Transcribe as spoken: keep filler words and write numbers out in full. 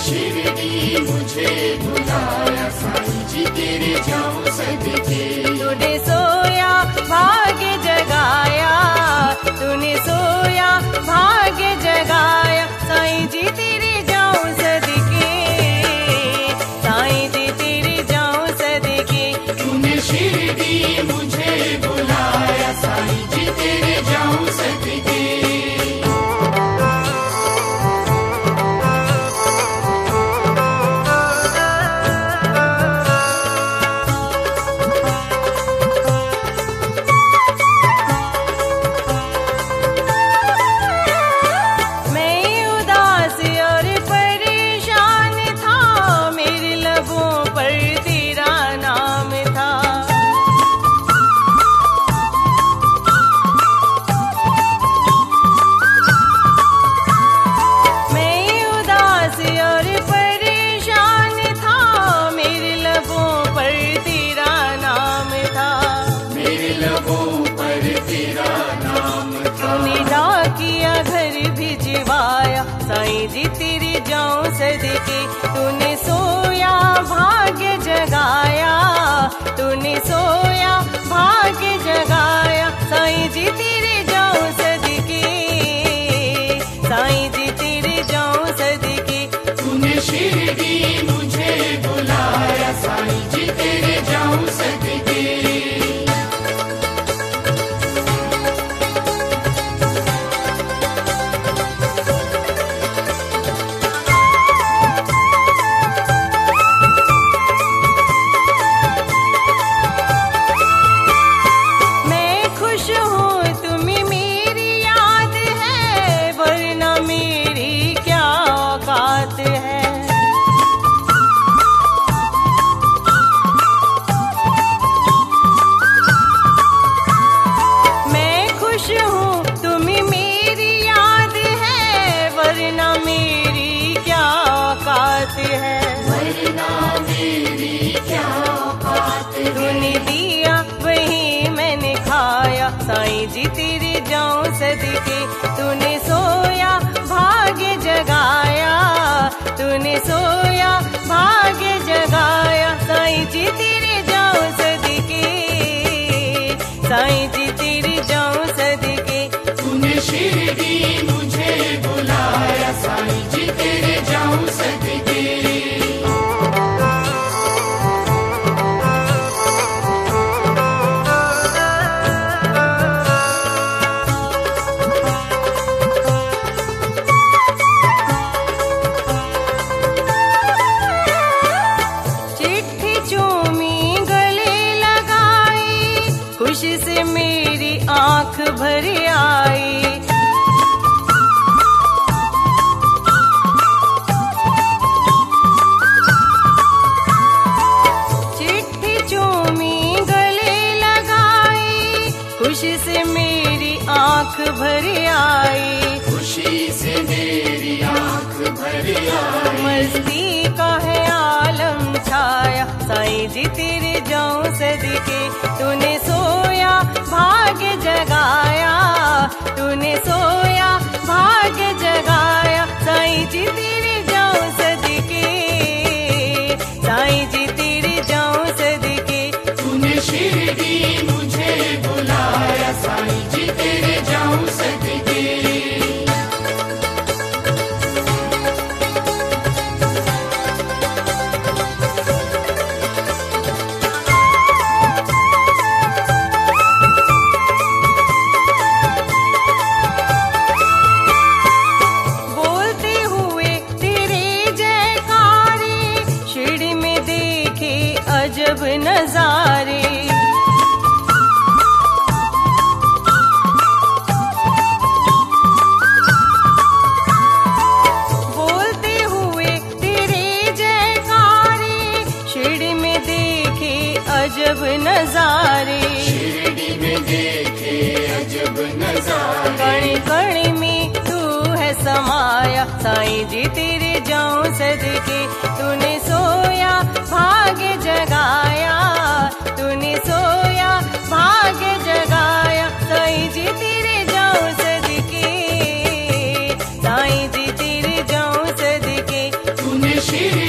शिरडी मुझे बुलाया, साईं जी तेरे जाऊं सदके। तूने सोया भाग्य जगाया, तूने सोया भाग्य जगाया, साईं जी तेरे जाऊं सदके, साईं जी तेरे जाऊं सदके। तूने शिरडी मुझे बुलाया, साईं जी तेरे जाऊं सदके। साईं जी तेरे जाऊं सदके। तूने सोया भाग्य जगाया, तूने सोया भाग्य जगाया, साईं जी तेरे जाऊं सदके, साईं जी तेरे जाऊं सदके। तूने शिरडी मुझे बुलाया, साईं जी तेरे जाऊं सदके। साईं जी तेरे जाऊं सदके। तूने सोया भाग्य जगाया, तूने सोया भाग्य जगाया, साईं जी तेरे जाऊं सदके, साईं जी तेरे जाऊं सदके। तूने शिरडी मुझे बुलाया, साईं जी तेरे जाऊं सदके। खुशी से मेरी आंख भर आई, चिट्ठी चूमी गले लगाई, खुशी से मेरी आंख भर आई, खुशी से मेरी आंख भर आई। मस्ती का है आलम छाया, साईं जी तेरे जाऊं सदके। तूने सोया भाग्य जगाया, तूने सोया भाग्य जगाया, साईं जी तेरे जाऊं सदके, साईं जी तेरे जाऊं सदके। तूने शिरडी मुझे बुलाया, साईं जी तेरे जाऊं सदके। अजब नजारे बोलते हुए तेरे जयकारे, शिरडी में देखे अजब नजारे, शिरडी में देखे अजब नजारे। कण कण में तू है समाया, साईं जी तेरे जाऊं सदके। तूने सोया भाग्य जगाया, तूने सोया भाग्य जगाया, साईं जी तेरे जाऊं सदके, साईं जी तेरे जाऊं सदके। तूने शिरडी